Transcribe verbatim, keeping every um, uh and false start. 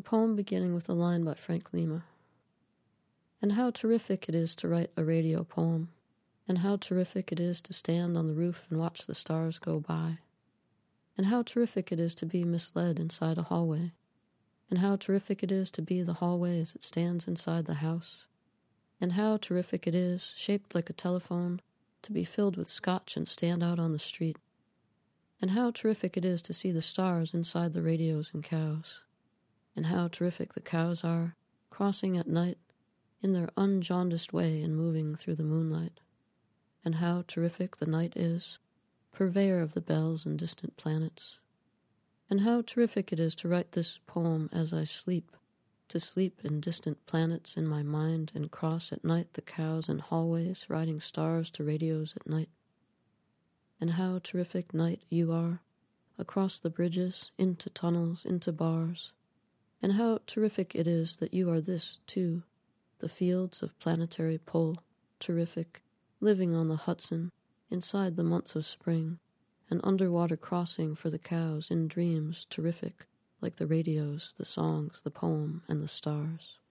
poem beginning with a line by Frank Lima. And how terrific it is to write a radio poem, and how terrific it is to stand on the roof and watch the stars go by, and how terrific it is to be misled inside a hallway, and how terrific it is to be the hallway as it stands inside the house, and how terrific it is, shaped like a telephone, to be filled with scotch and stand out on the street, and how terrific it is to see the stars inside the radios and cows, and how terrific the cows are, crossing at night in their unjaundiced way and moving through the moonlight, and how terrific the night is, purveyor of the bells and distant planets, and how terrific it is to write this poem as I sleep, to sleep in distant planets in my mind and cross at night the cows and hallways, riding stars to radios at night. And how terrific night you are, across the bridges, into tunnels, into bars, and how terrific it is that you are this, too, the fields of planetary pull, terrific, living on the Hudson, inside the months of spring, an underwater crossing for the cows in dreams, terrific, like the radios, the songs, the poem, and the stars.